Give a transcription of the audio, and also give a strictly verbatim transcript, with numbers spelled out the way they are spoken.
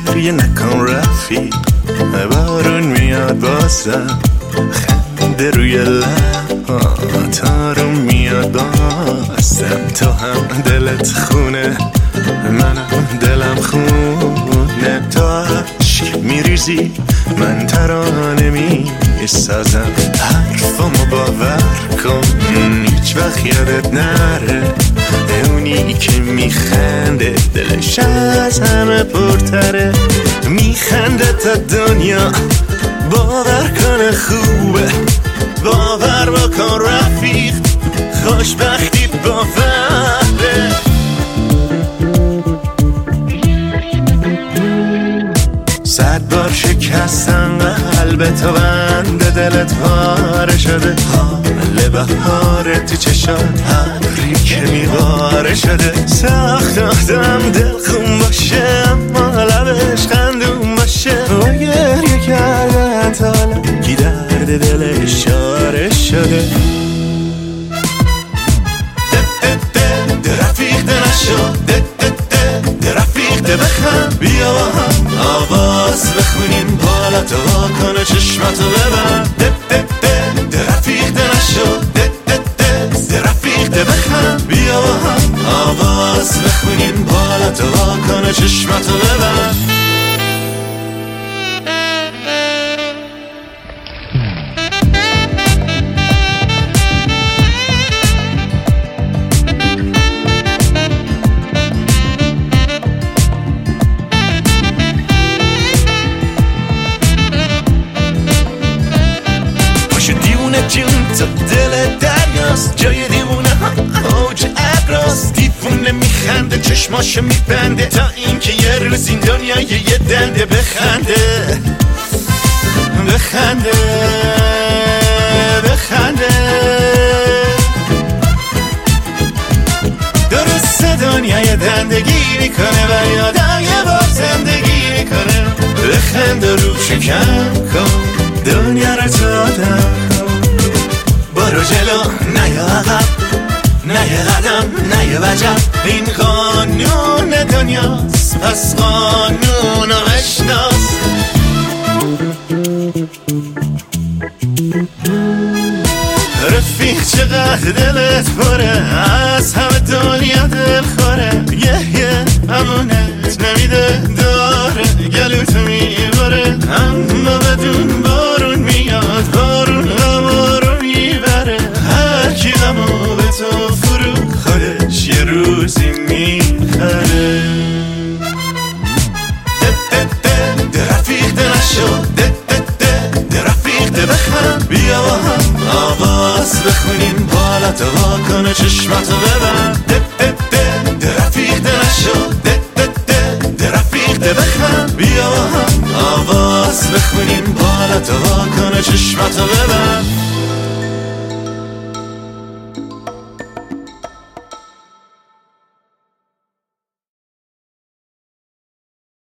گریه نکن رفیق، بارون میاد بازم، خنده روی لبات آروم میاد بازم. تو هم دلت خونه، منم دلم خونه، تو عشق میریزی من ترانه میسازم. حرفامو باور کن هیچ وقت یادت نره، اونی که میخنده دلش از همه پرتره. میخنده تا دنیا باور کنه خوبه، باور بکن رفیق خوشبختی باوره. صد بار شکستن قلب تو، بند دلت پاره شده، حال بهار تو چشات ابری که میباره شده. سخت آدم دل خون باشه اما لبش خندون باشه، و گریه کردن تا حالا کی درد دلش چاره شده. رفیق ده نشو، ده ده ده ده رفیق ده بخند، بیا با هم آواز بخونیم، حالتو واکنه چشمتو ببند. ده ده ده ده رفیق ده نشو، ده ده ده ده رفیق ده بخند، بیا با هم آواز بخونیم، حالتو واکنه چشمتو ببند. جون تو دل دریاست، جای دیوونه ها اوج ابراست. دیوونه میخنده چشماشو میبنده، تا اینکه یه روز این دنیا یه دنده بخنده بخنده بخنده. درست دنیا یه دنده گیری کنه و یادم یه بار زندگی میکنه. بخنده رو شکم کن دنیا رو دادم، برو جلو نه یه عقب، نه یه قدم نه یه وجب. این قانون دنیاست پس قانون رو بشناس. رفیق چقدر دلت پره، از همه دنیا دل خوره. یه یه امونت نمیده داره، گلوتو میباره اما بدون بارون میاد، بارون غمارو میبره. هر کی غمو به تو فرو خودش یه روزی میخره. ده ده ده ده رفیق ده نشو، ده ده ده ده رفیق ده بخند، بیا با هم آواز بخونیم، حالتو واکنه چشمتو ببند. ده ده ده ده رفیق ده نشو، ده ده ده ده رفیق ده بخند، بیا با هم آواز بخونیم، حالتو واکنه چشمتو ببند.